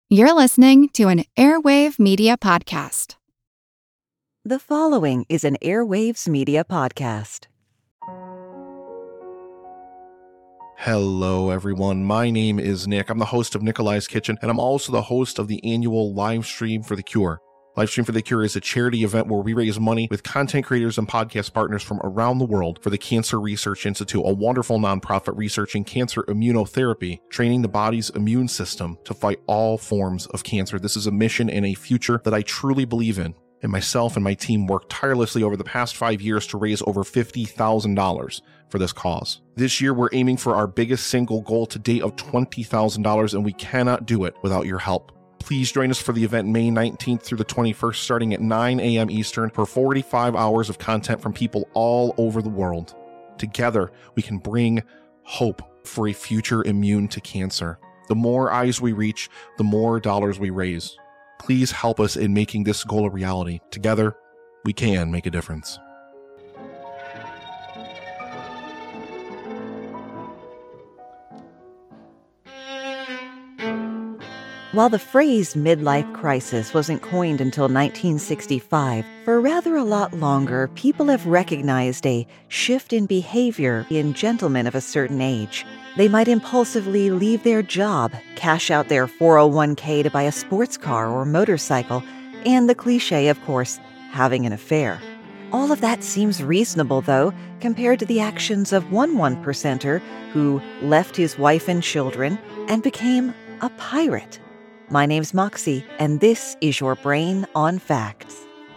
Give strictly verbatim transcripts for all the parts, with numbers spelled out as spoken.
You're listening to an Airwave Media Podcast. The following is an Airwaves Media Podcast. Hello, everyone. My name is Nick. I'm the host of Nikolai's Kitchen, and I'm also the host of the annual Live Stream for the Cure. Live Stream for the Cure is a charity event where we raise money with content creators and podcast partners from around the world for the Cancer Research Institute, a wonderful nonprofit researching cancer immunotherapy, training the body's immune system to fight all forms of cancer. This is a mission and a future that I truly believe in. And myself and my team worked tirelessly over the past five years to raise over fifty thousand dollars for this cause. This year, we're aiming for our biggest single goal to date of twenty thousand dollars, and we cannot do it without your help. Please join us for the event May nineteenth through the twenty-first, starting at nine a.m. Eastern, for forty-five hours of content from people all over the world. Together, we can bring hope for a future immune to cancer. The more eyes we reach, the more dollars we raise. Please help us in making this goal a reality. Together, we can make a difference. While the phrase midlife crisis wasn't coined until nineteen sixty-five, for rather a lot longer, people have recognized a shift in behavior in gentlemen of a certain age. They might impulsively leave their job, cash out their four oh one k to buy a sports car or motorcycle, and the cliche, of course, having an affair. All of that seems reasonable, though, compared to the actions of one one percenter who left his wife and children and became a pirate. My name's Moxie, and this is your Brain on Facts.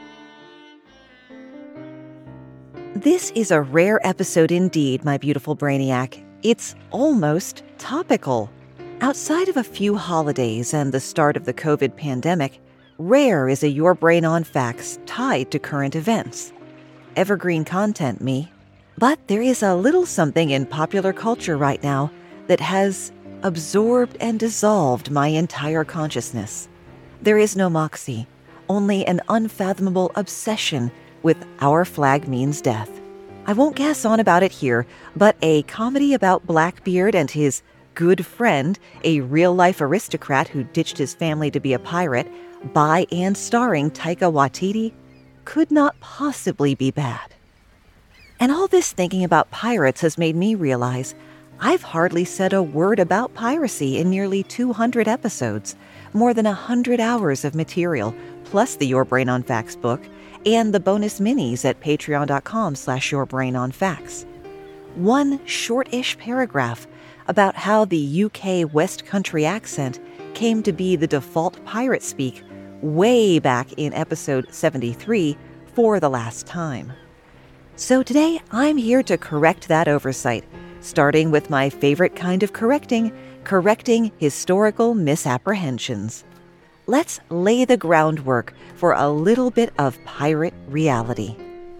This is a rare episode indeed, my beautiful Brainiac. It's almost topical. Outside of a few holidays and the start of the COVID pandemic, rare is a Your Brain on Facts tied to current events. Evergreen content, me. But there is a little something in popular culture right now that has absorbed and dissolved my entire consciousness. There is no Moxie, only an unfathomable obsession with Our Flag Means Death. I won't gas on about it here, but a comedy about Blackbeard and his good friend, a real-life aristocrat who ditched his family to be a pirate, by and starring Taika Waititi, could not possibly be bad. And all this thinking about pirates has made me realize I've hardly said a word about piracy in nearly two hundred episodes, more than one hundred hours of material, plus the Your Brain on Facts book, and the bonus minis at patreon.com slash yourbrainonfacts. One short-ish paragraph about how the U K West Country accent came to be the default pirate speak way back in episode seventy-three for the last time. So today, I'm here to correct that oversight, starting with my favorite kind of correcting, correcting historical misapprehensions. Let's lay the groundwork for a little bit of pirate reality.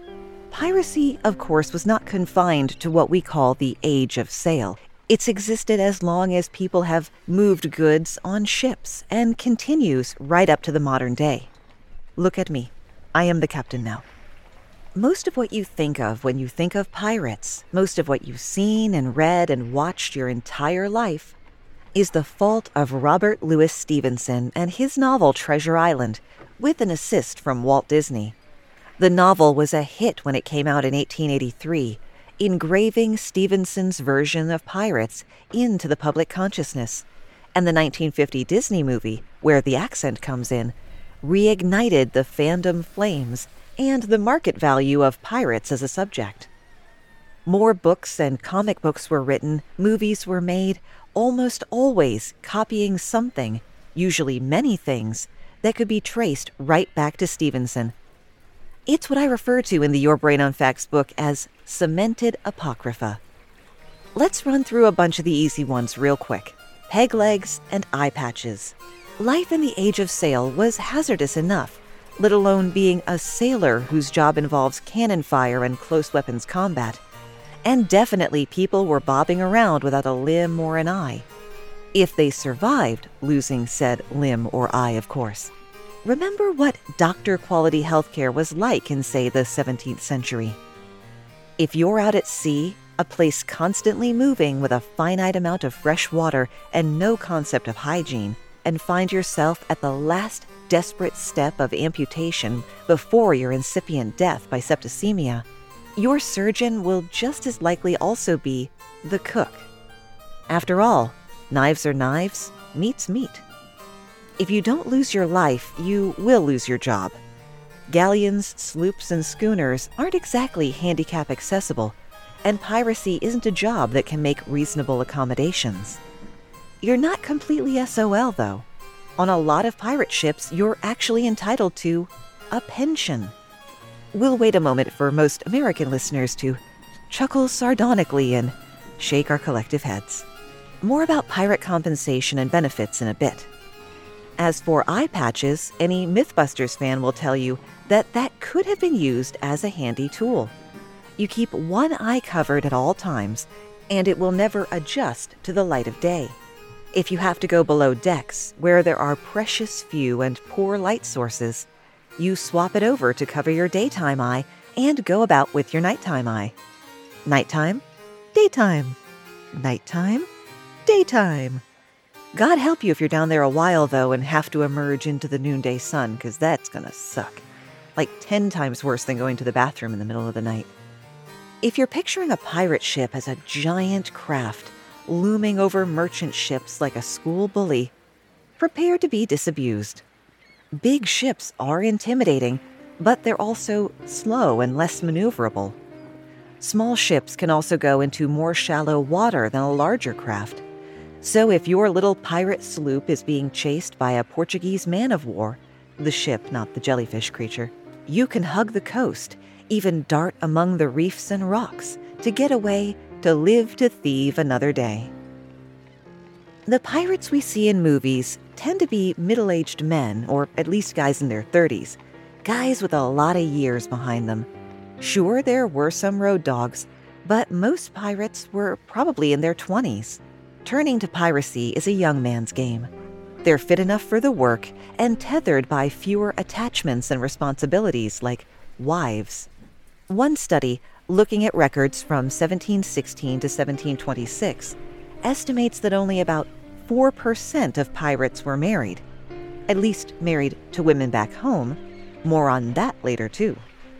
Piracy, of course, was not confined to what we call the Age of Sail. It's existed as long as people have moved goods on ships and continues right up to the modern day. Look at me. I am the captain now. Most of what you think of when you think of pirates, most of what you've seen and read and watched your entire life, is the fault of Robert Louis Stevenson and his novel Treasure Island, with an assist from Walt Disney. The novel was a hit when it came out in eighteen eighty-three, engraving Stevenson's version of pirates into the public consciousness, and the nineteen fifty Disney movie, where the accent comes in, reignited the fandom flames and the market value of pirates as a subject. More books and comic books were written, movies were made, almost always copying something, usually many things, that could be traced right back to Stevenson. It's what I refer to in the Your Brain on Facts book as cemented apocrypha. Let's run through a bunch of the easy ones real quick. Peg legs and eye patches. Life in the Age of Sail was hazardous enough, let alone being a sailor whose job involves cannon fire and close weapons combat. And definitely people were bobbing around without a limb or an eye. If they survived losing said limb or eye, of course. Remember what doctor-quality healthcare was like in, say, the seventeenth century. If you're out at sea, a place constantly moving with a finite amount of fresh water and no concept of hygiene, and find yourself at the last desperate step of amputation before your incipient death by septicemia, your surgeon will just as likely also be the cook. After all, knives are knives, meat's meat. If you don't lose your life, you will lose your job. Galleons, sloops, and schooners aren't exactly handicap accessible, and piracy isn't a job that can make reasonable accommodations. You're not completely S O L, though. On a lot of pirate ships, you're actually entitled to a pension. We'll wait a moment for most American listeners to chuckle sardonically and shake our collective heads. More about pirate compensation and benefits in a bit. As for eye patches, any Mythbusters fan will tell you that that could have been used as a handy tool. You keep one eye covered at all times, and it will never adjust to the light of day. If you have to go below decks, where there are precious few and poor light sources, you swap it over to cover your daytime eye and go about with your nighttime eye. Nighttime, daytime. Nighttime, daytime. God help you if you're down there a while, though, and have to emerge into the noonday sun, because that's gonna suck. Like ten times worse than going to the bathroom in the middle of the night. If you're picturing a pirate ship as a giant craft looming over merchant ships like a school bully, prepare to be disabused. Big ships are intimidating, but they're also slow and less maneuverable. Small ships can also go into more shallow water than a larger craft. So if your little pirate sloop is being chased by a Portuguese man-of-war, the ship, not the jellyfish creature, you can hug the coast, even dart among the reefs and rocks to get away to live to thieve another day. The pirates we see in movies tend to be middle-aged men, or at least guys in their thirties, guys with a lot of years behind them. Sure, there were some road dogs, but most pirates were probably in their twenties. Turning to piracy is a young man's game. They're fit enough for the work and tethered by fewer attachments and responsibilities like wives. One study, looking at records from seventeen sixteen to seventeen twenty-six, estimates that only about four percent of pirates were married. At least married to women back home. More on that later, too.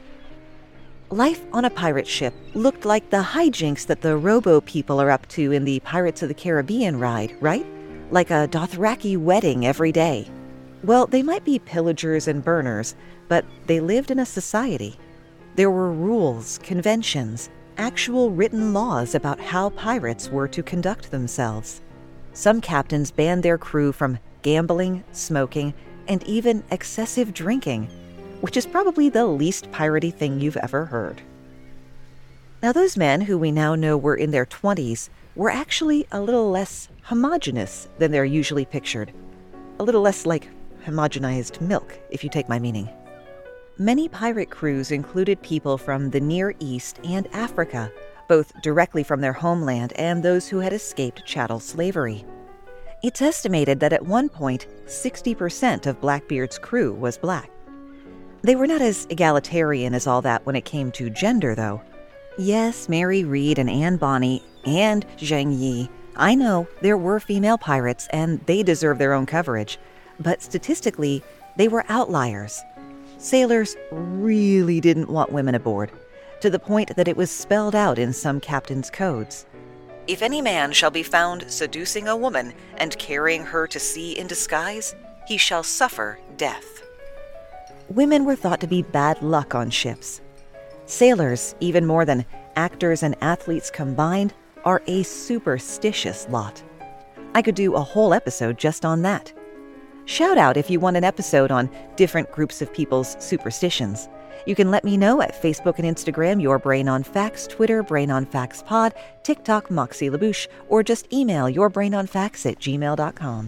Life on a pirate ship looked like the hijinks that the Robo people are up to in the Pirates of the Caribbean ride, right? Like a Dothraki wedding every day. Well, they might be pillagers and burners, but they lived in a society. There were rules, conventions, actual written laws about how pirates were to conduct themselves. Some captains banned their crew from gambling, smoking, and even excessive drinking, which is probably the least piratey thing you've ever heard. Now, those men who we now know were in their twenties were actually a little less homogenous than they're usually pictured. A little less like homogenized milk, if you take my meaning. Many pirate crews included people from the Near East and Africa, both directly from their homeland and those who had escaped chattel slavery. It's estimated that at one point, sixty percent of Blackbeard's crew was black. They were not as egalitarian as all that when it came to gender, though. Yes, Mary Read and Anne Bonny and Zheng Yi, I know there were female pirates and they deserve their own coverage, but statistically, they were outliers. Sailors really didn't want women aboard, to the point that it was spelled out in some captains' codes. If any man shall be found seducing a woman and carrying her to sea in disguise, he shall suffer death. Women were thought to be bad luck on ships. Sailors, even more than actors and athletes combined, are a superstitious lot. I could do a whole episode just on that. Shout out if you want an episode on different groups of people's superstitions. You can let me know at Facebook and Instagram, Your Brain on Facts, Twitter, Brain on Facts Pod, TikTok, Moxie LaBouche, or just email yourbrainonfacts at gmail dot com.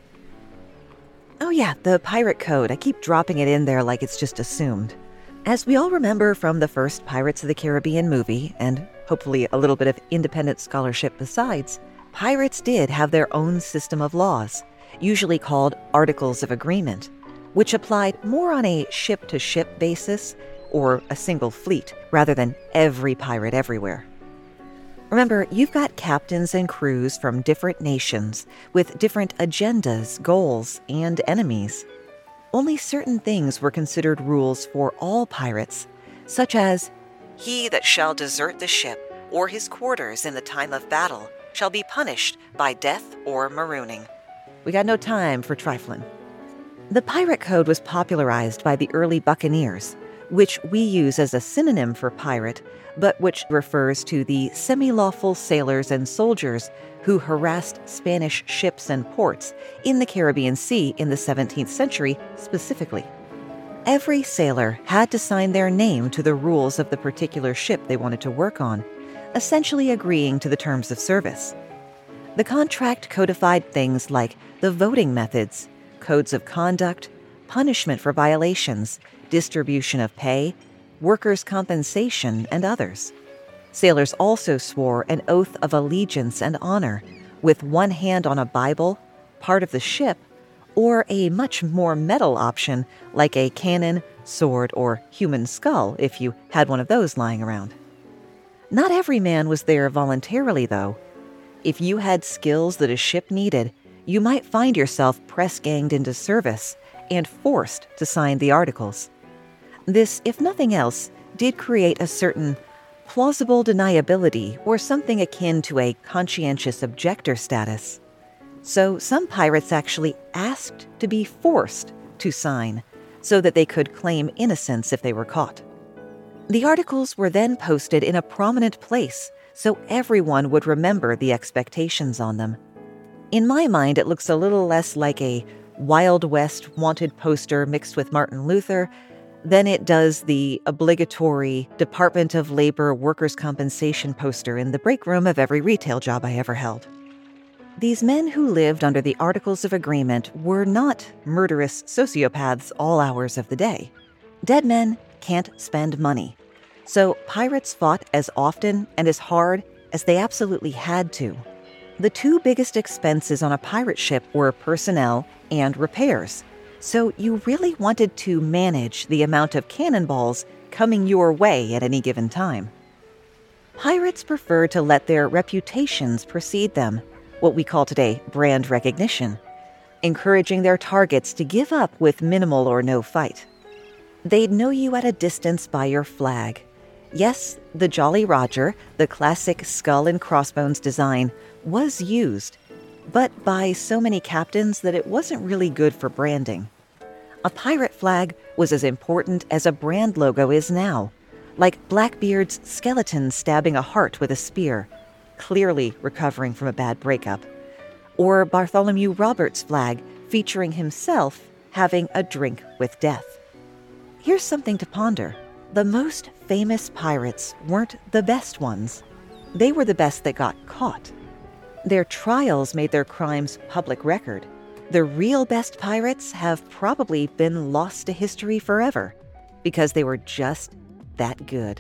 Oh yeah, the pirate code. I keep dropping it in there like it's just assumed. As we all remember from the first Pirates of the Caribbean movie, and hopefully a little bit of independent scholarship besides, pirates did have their own system of laws, usually called Articles of Agreement, which applied more on a ship-to-ship basis or a single fleet rather than every pirate everywhere. Remember, you've got captains and crews from different nations with different agendas, goals, and enemies. Only certain things were considered rules for all pirates, such as, "He that shall desert the ship or his quarters in the time of battle shall be punished by death or marooning." We got no time for trifling. The pirate code was popularized by the early buccaneers, which we use as a synonym for pirate, but which refers to the semi-lawful sailors and soldiers who harassed Spanish ships and ports in the Caribbean Sea in the seventeenth century specifically. Every sailor had to sign their name to the rules of the particular ship they wanted to work on, essentially agreeing to the terms of service. The contract codified things like the voting methods, codes of conduct, punishment for violations, distribution of pay, workers' compensation, and others. Sailors also swore an oath of allegiance and honor, with one hand on a Bible, part of the ship, or a much more metal option like a cannon, sword, or human skull if you had one of those lying around. Not every man was there voluntarily, though. If you had skills that a ship needed, you might find yourself press-ganged into service and forced to sign the articles. This, if nothing else, did create a certain plausible deniability or something akin to a conscientious objector status. So some pirates actually asked to be forced to sign so that they could claim innocence if they were caught. The articles were then posted in a prominent place so everyone would remember the expectations on them. In my mind, it looks a little less like a Wild West wanted poster mixed with Martin Luther than it does the obligatory Department of Labor workers' compensation poster in the break room of every retail job I ever held. These men who lived under the Articles of Agreement were not murderous sociopaths all hours of the day. Dead men can't spend money. So pirates fought as often and as hard as they absolutely had to. The two biggest expenses on a pirate ship were personnel and repairs. So you really wanted to manage the amount of cannonballs coming your way at any given time. Pirates preferred to let their reputations precede them, what we call today brand recognition, encouraging their targets to give up with minimal or no fight. They'd know you at a distance by your flag. Yes, the Jolly Roger, the classic skull and crossbones design, was used, but by so many captains that it wasn't really good for branding. A pirate flag was as important as a brand logo is now, like Blackbeard's skeleton stabbing a heart with a spear, clearly recovering from a bad breakup, or Bartholomew Roberts' flag featuring himself having a drink with death. Here's something to ponder. The most famous pirates weren't the best ones. They were the best that got caught. Their trials made their crimes public record. The real best pirates have probably been lost to history forever because they were just that good.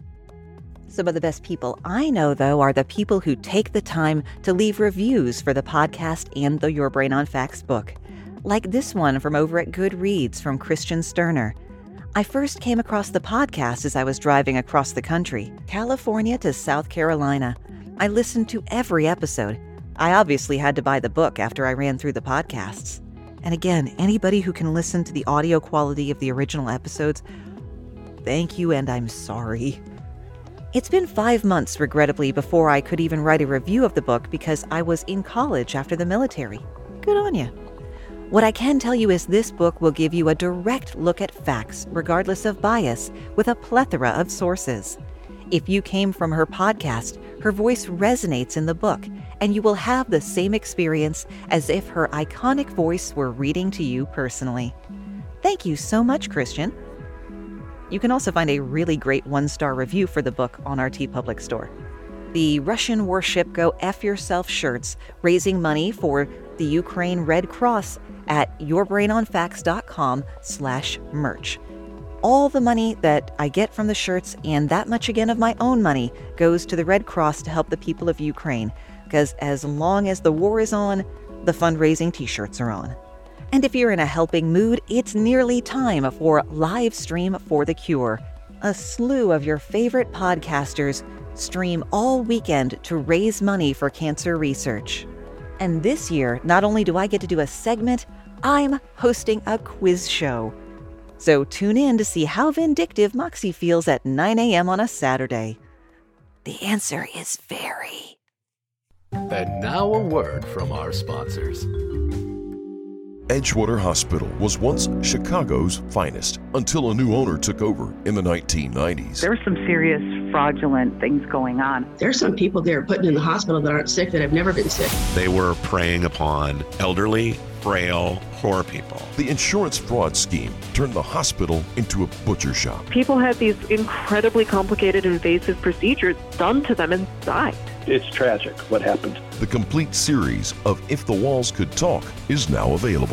Some of the best people I know, though, are the people who take the time to leave reviews for the podcast and the Your Brain on Facts book, like this one from over at Goodreads from Christian Sterner. I first came across the podcast as I was driving across the country, California to South Carolina. I listened to every episode. I obviously had to buy the book after I ran through the podcasts. And again, anybody who can listen to the audio quality of the original episodes, thank you and I'm sorry. It's been five months, regrettably, before I could even write a review of the book because I was in college after the military. Good on you. What I can tell you is this book will give you a direct look at facts, regardless of bias, with a plethora of sources. If you came from her podcast, her voice resonates in the book, and you will have the same experience as if her iconic voice were reading to you personally. Thank you so much, Christian. You can also find a really great one-star review for the book on our TeePublic store. The Russian warship Go F Yourself shirts, raising money for the Ukraine Red Cross at yourbrainonfacts.com slash merch. All the money that I get from the shirts, and that much again of my own money, goes to the Red Cross to help the people of Ukraine, because as long as the war is on, the fundraising t-shirts are on. And if you're in a helping mood, it's nearly time for Live Stream for the Cure, a slew of your favorite podcasters Stream all weekend to raise money for cancer research. And this year, not only do I get to do a segment, I'm hosting a quiz show. So tune in to see how vindictive Moxie feels at nine a.m. on a Saturday. The answer is very. And now a word from our sponsors. Edgewater Hospital was once Chicago's finest until a new owner took over in the nineteen nineties. There were some serious fraudulent things going on. There's some people they're putting in the hospital that aren't sick, that have never been sick. They were preying upon elderly, frail, poor people. The insurance fraud scheme turned the hospital into a butcher shop. People had these incredibly complicated, invasive procedures done to them and died. It's tragic what happened. The complete series of If the Walls Could Talk is now available.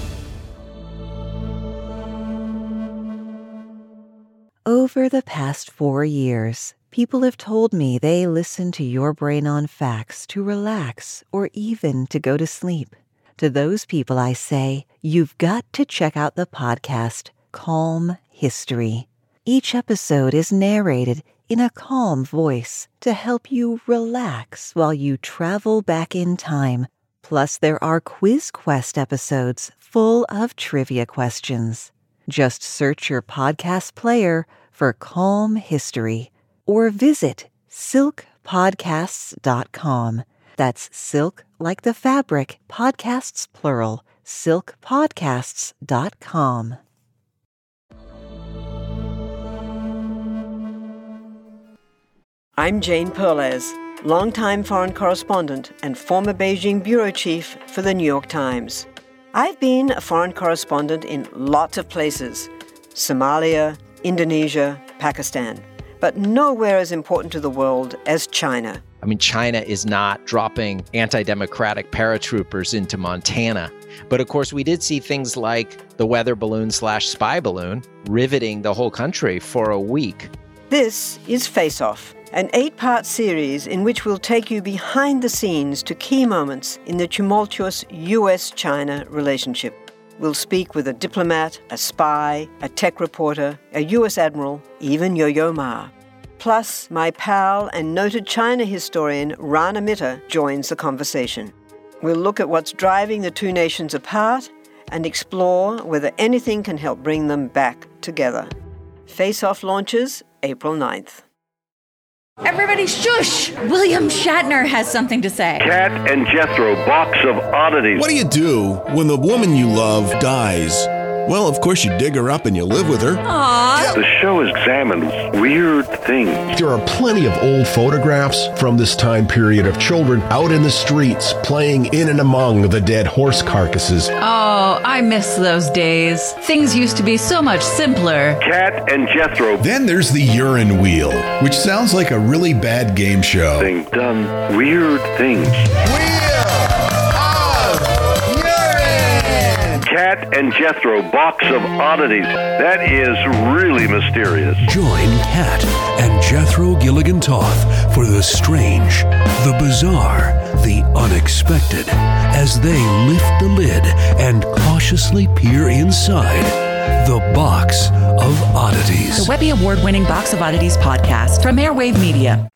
Over the past four years, people have told me they listen to Your Brain on Facts to relax or even to go to sleep. To those people, I say, you've got to check out the podcast Calm History. Each episode is narrated in a calm voice to help you relax while you travel back in time. Plus, there are Quiz Quest episodes full of trivia questions. Just search your podcast player for Calm History or visit silk podcasts dot com. That's silk like the fabric, podcasts plural, silk podcasts dot com. I'm Jane Perlez, longtime foreign correspondent and former Beijing bureau chief for the New York Times. I've been a foreign correspondent in lots of places, Somalia, Indonesia, Pakistan, but nowhere as important to the world as China. I mean, China is not dropping anti-democratic paratroopers into Montana. But of course, we did see things like the weather balloon slash spy balloon riveting the whole country for a week. This is Face Off, an eight-part series in which we'll take you behind the scenes to key moments in the tumultuous U S China relationship. We'll speak with a diplomat, a spy, a tech reporter, a U S admiral, even Yo-Yo Ma. Plus, my pal and noted China historian Rana Mitter joins the conversation. We'll look at what's driving the two nations apart and explore whether anything can help bring them back together. Face Off launches April ninth. Everybody shush! William Shatner has something to say. Cat and Jethro, box of oddities. What do you do when the woman you love dies? Well, of course you dig her up and you live with her. Aww. The show examines weird things. There are plenty of old photographs from this time period of children out in the streets playing in and among the dead horse carcasses. Oh, I miss those days. Things used to be so much simpler. Cat and Jethro. Then there's the urine wheel, which sounds like a really bad game show. They've done weird things. Cat and Jethro, box of oddities. That is really mysterious. Join Cat and Jethro Gilligan Toth for the strange, the bizarre, the unexpected, as they lift the lid and cautiously peer inside the Box of Oddities. The Webby Award-winning Box of Oddities podcast from Airwave Media.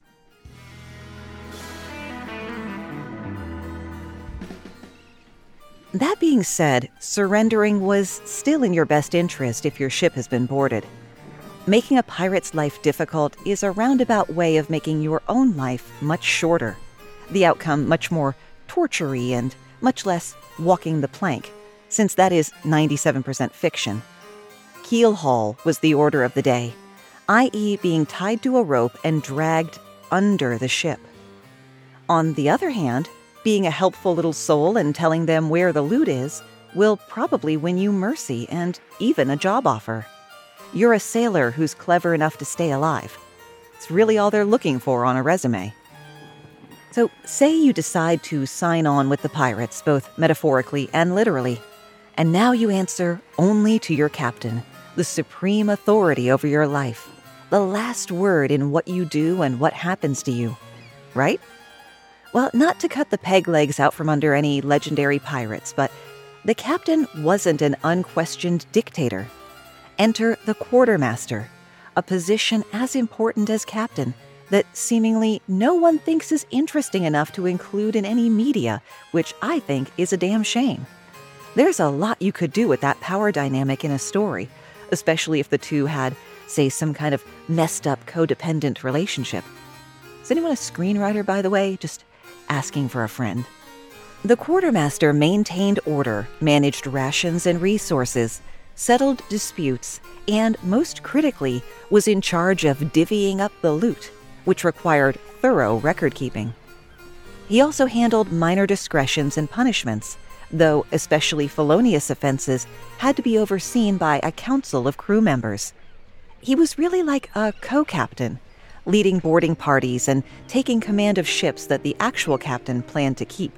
That being said, surrendering was still in your best interest if your ship has been boarded. Making a pirate's life difficult is a roundabout way of making your own life much shorter. The outcome much more torture-y and much less walking the plank, since that is ninety-seven percent fiction. Keel haul was the order of the day, that is being tied to a rope and dragged under the ship. On the other hand, being a helpful little soul and telling them where the loot is will probably win you mercy and even a job offer. You're a sailor who's clever enough to stay alive. It's really all they're looking for on a resume. So say you decide to sign on with the pirates, both metaphorically and literally, and now you answer only to your captain, the supreme authority over your life, the last word in what you do and what happens to you, right? Well, not to cut the peg legs out from under any legendary pirates, but the captain wasn't an unquestioned dictator. Enter the quartermaster, a position as important as captain that seemingly no one thinks is interesting enough to include in any media, which I think is a damn shame. There's a lot you could do with that power dynamic in a story, especially if the two had, say, some kind of messed up codependent relationship. Is anyone a screenwriter, by the way? Just asking for a friend. The quartermaster maintained order, managed rations and resources, settled disputes, and, most critically, was in charge of divvying up the loot, which required thorough record-keeping. He also handled minor discretions and punishments, though especially felonious offenses had to be overseen by a council of crew members. He was really like a co-captain, leading boarding parties and taking command of ships that the actual captain planned to keep.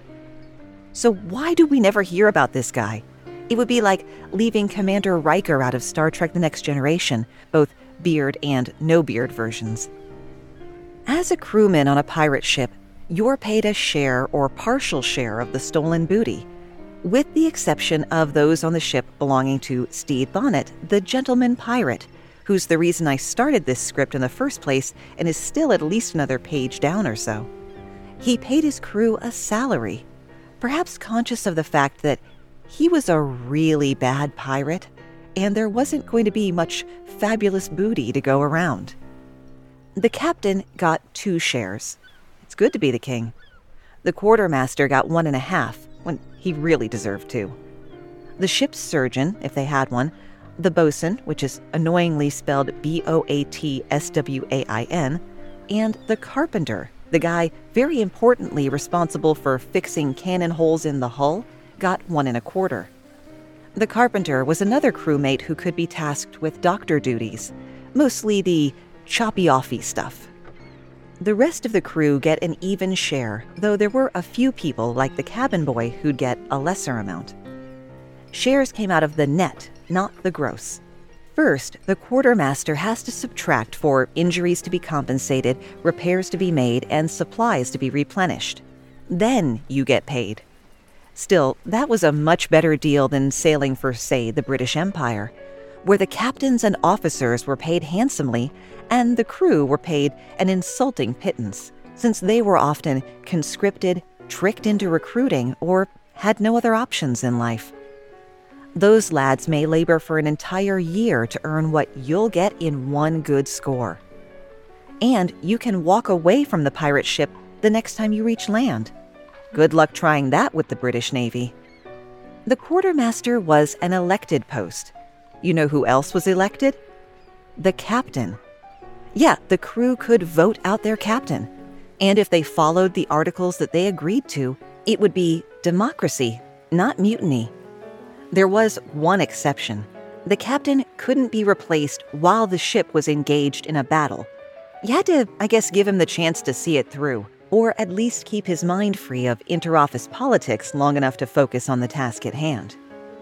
So why do we never hear about this guy? It would be like leaving Commander Riker out of Star Trek The Next Generation, both beard and no-beard versions. As a crewman on a pirate ship, you're paid a share or partial share of the stolen booty, with the exception of those on the ship belonging to Stede Bonnet, the gentleman pirate, who's the reason I started this script in the first place and is still at least another page down or so. He paid his crew a salary, perhaps conscious of the fact that he was a really bad pirate, and there wasn't going to be much fabulous booty to go around. The captain got two shares. It's good to be the king. The quartermaster got one and a half, when he really deserved two. The ship's surgeon, if they had one, the bosun, which is annoyingly spelled B O A T S W A I N, and the carpenter, the guy very importantly responsible for fixing cannon holes in the hull, got one and a quarter. The carpenter was another crewmate who could be tasked with doctor duties, mostly the choppy-offy stuff. The rest of the crew get an even share, though there were a few people, like the cabin boy, who'd get a lesser amount. Shares came out of the net, not the gross. First, the quartermaster has to subtract for injuries to be compensated, repairs to be made, and supplies to be replenished. Then you get paid. Still, that was a much better deal than sailing for, say, the British Empire, where the captains and officers were paid handsomely and the crew were paid an insulting pittance, since they were often conscripted, tricked into recruiting, or had no other options in life. Those lads may labor for an entire year to earn what you'll get in one good score. And you can walk away from the pirate ship the next time you reach land. Good luck trying that with the British Navy. The quartermaster was an elected post. You know who else was elected? The captain. Yeah, the crew could vote out their captain. And if they followed the articles that they agreed to, it would be democracy, not mutiny. There was one exception. The captain couldn't be replaced while the ship was engaged in a battle. You had to, I guess, give him the chance to see it through, or at least keep his mind free of interoffice politics long enough to focus on the task at hand.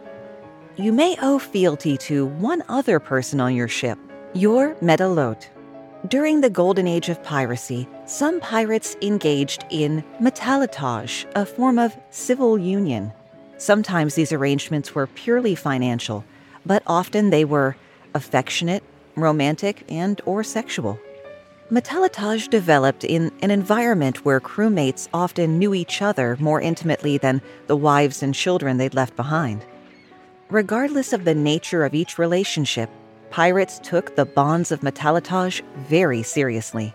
You may owe fealty to one other person on your ship, your metalote. During the golden age of piracy, some pirates engaged in metallotage, a form of civil union. Sometimes these arrangements were purely financial, but often they were affectionate, romantic, and or sexual. Metallotage developed in an environment where crewmates often knew each other more intimately than the wives and children they'd left behind. Regardless of the nature of each relationship, pirates took the bonds of metallotage very seriously.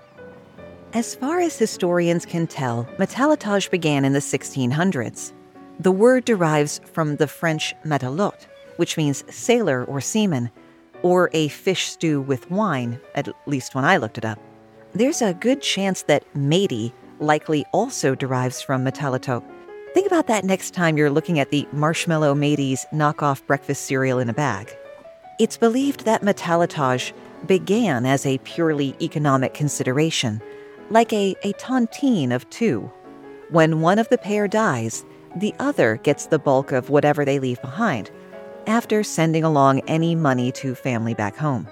As far as historians can tell, metallotage began in the sixteen hundreds. The word derives from the French matelot, which means sailor or seaman, or a fish stew with wine, at least when I looked it up. There's a good chance that matey likely also derives from metallotote. Think about that next time you're looking at the Marshmallow Mateys knockoff breakfast cereal in a bag. It's believed that metallotage began as a purely economic consideration, like a, a tontine of two. When one of the pair dies, the other gets the bulk of whatever they leave behind, after sending along any money to family back home.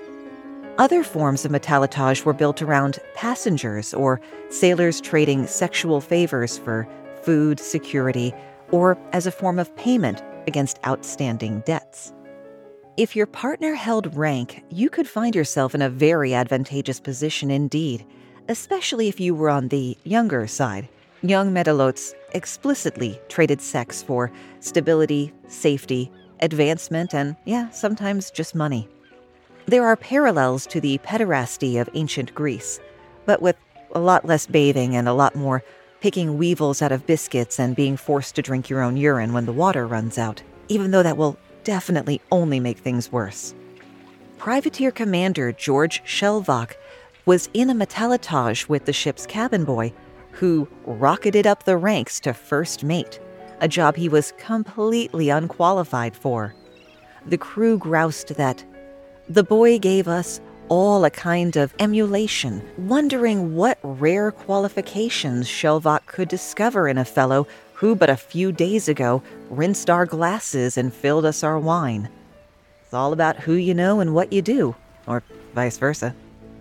Other forms of metallotage were built around passengers or sailors trading sexual favors for food, security, or as a form of payment against outstanding debts. If your partner held rank, you could find yourself in a very advantageous position indeed, especially if you were on the younger side. Young Metalotes explicitly traded sex for stability, safety, advancement, and, yeah, sometimes just money. There are parallels to the pederasty of ancient Greece, but with a lot less bathing and a lot more picking weevils out of biscuits and being forced to drink your own urine when the water runs out, even though that will definitely only make things worse. Privateer Commander George Shelvach was in a Metalotage with the ship's cabin boy, who rocketed up the ranks to first mate, a job he was completely unqualified for. The crew groused that the boy gave us all a kind of emulation, wondering what rare qualifications Shelvach could discover in a fellow who but a few days ago rinsed our glasses and filled us our wine. It's all about who you know and what you do, or vice versa.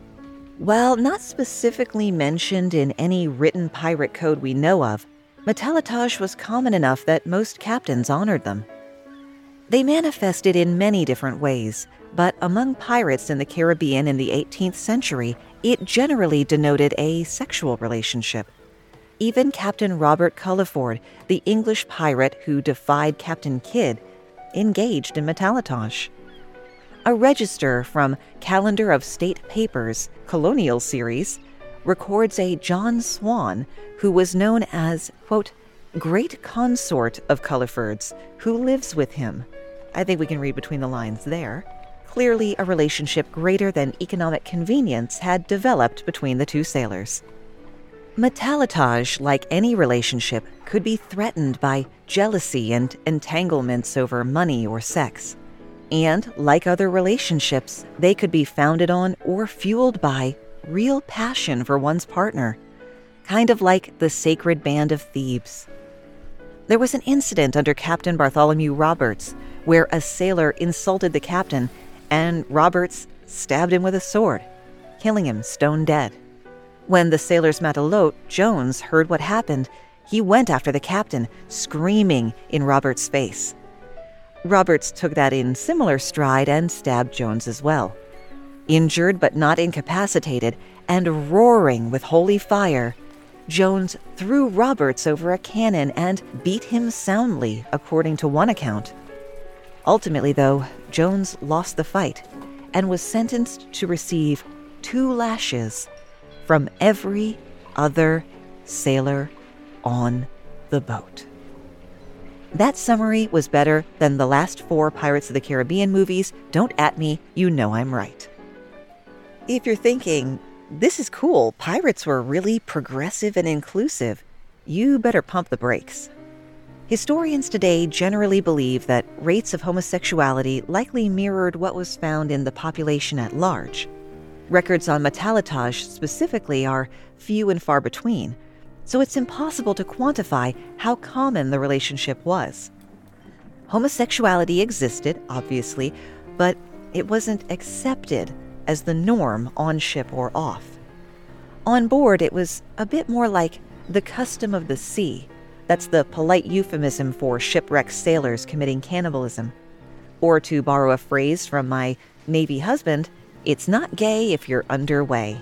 While not specifically mentioned in any written pirate code we know of, Metalotage was common enough that most captains honored them. They manifested in many different ways, but among pirates in the Caribbean in the eighteenth century, it generally denoted a sexual relationship. Even Captain Robert Culliford, the English pirate who defied Captain Kidd, engaged in Metalotage. A register from Calendar of State Papers, Colonial Series, records a John Swan who was known as, quote, great consort of Culliford's, who lives with him. I think we can read between the lines there. Clearly, a relationship greater than economic convenience had developed between the two sailors. Metalotage, like any relationship, could be threatened by jealousy and entanglements over money or sex. And, like other relationships, they could be founded on or fueled by real passion for one's partner, kind of like the Sacred Band of Thebes. There was an incident under Captain Bartholomew Roberts where a sailor insulted the captain and Roberts stabbed him with a sword, killing him stone dead. When the sailor's matelote, Jones, heard what happened, he went after the captain, screaming in Roberts' face. Roberts took that in similar stride and stabbed Jones as well. Injured but not incapacitated, and roaring with holy fire, Jones threw Roberts over a cannon and beat him soundly, according to one account. Ultimately, though, Jones lost the fight and was sentenced to receive two lashes from every other sailor on the boat. That summary was better than the last four Pirates of the Caribbean movies. Don't at me, you know I'm right. If you're thinking, this is cool, pirates were really progressive and inclusive, you better pump the brakes. Historians today generally believe that rates of homosexuality likely mirrored what was found in the population at large. Records on Metalotage specifically are few and far between, so it's impossible to quantify how common the relationship was. Homosexuality existed, obviously, but it wasn't accepted as the norm on ship or off. On board, it was a bit more like the custom of the sea. That's the polite euphemism for shipwrecked sailors committing cannibalism. Or to borrow a phrase from my Navy husband, it's not gay if you're underway.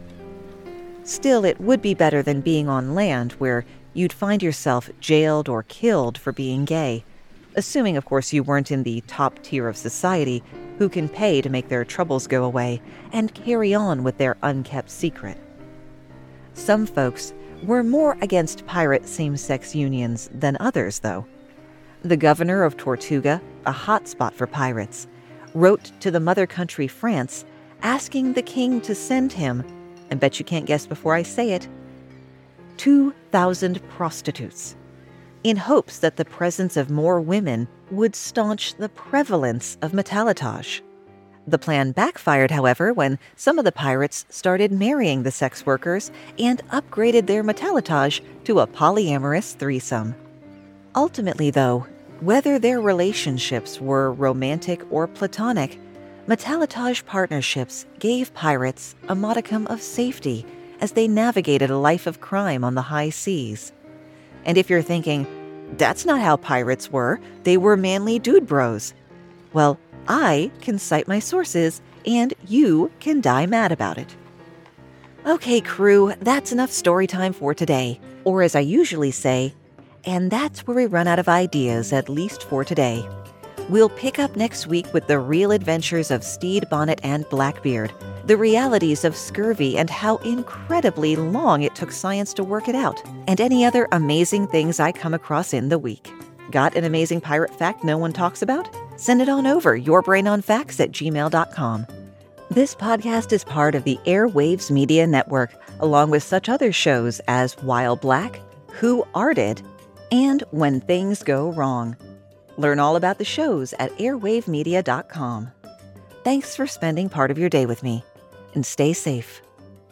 Still, it would be better than being on land where you'd find yourself jailed or killed for being gay, assuming, of course, you weren't in the top tier of society who can pay to make their troubles go away and carry on with their unkept secret. Some folks were more against pirate same-sex unions than others, though. The governor of Tortuga, a hotspot for pirates, wrote to the mother country France asking the king to send him, I bet you can't guess before I say it, two thousand prostitutes, in hopes that the presence of more women would staunch the prevalence of Metalotage. The plan backfired, however, when some of the pirates started marrying the sex workers and upgraded their Metalotage to a polyamorous threesome. Ultimately, though, whether their relationships were romantic or platonic, Metalotage partnerships gave pirates a modicum of safety as they navigated a life of crime on the high seas. And if you're thinking, that's not how pirates were, they were manly dude bros. Well, I can cite my sources, and you can die mad about it. Okay, crew, that's enough story time for today. Or as I usually say, and that's where we run out of ideas, at least for today. We'll pick up next week with the real adventures of Stede Bonnet and Blackbeard, the realities of scurvy and how incredibly long it took science to work it out, and any other amazing things I come across in the week. Got an amazing pirate fact no one talks about? Send it on over, yourbrainonfacts at gmail dot com. This podcast is part of the Airwaves Media Network, along with such other shows as While Black, Who Arted, and When Things Go Wrong. Learn all about the shows at airwave media dot com. Thanks for spending part of your day with me, and stay safe.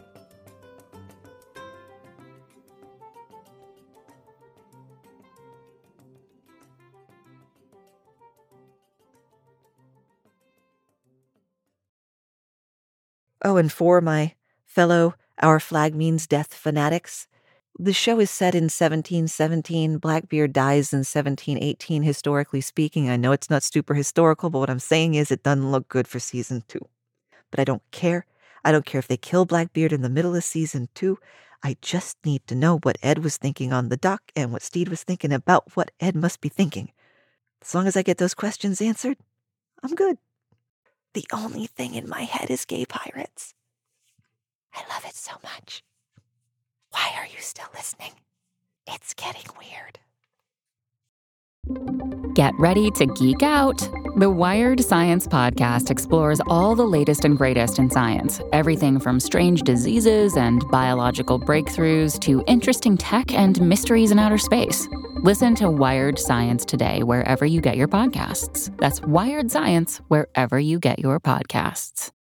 Oh, and for my fellow Our Flag Means Death fanatics, the show is set in seventeen seventeen. Blackbeard dies in seventeen eighteen, historically speaking. I know it's not super historical, but what I'm saying is it doesn't look good for season two. But I don't care. I don't care if they kill Blackbeard in the middle of season two. I just need to know what Ed was thinking on the dock and what Stede was thinking about what Ed must be thinking. As long as I get those questions answered, I'm good. The only thing in my head is gay pirates. I love it so much. Why are you still listening? It's getting weird. Get ready to geek out. The Wired Science Podcast explores all the latest and greatest in science. Everything from strange diseases and biological breakthroughs to interesting tech and mysteries in outer space. Listen to Wired Science today wherever you get your podcasts. That's Wired Science wherever you get your podcasts.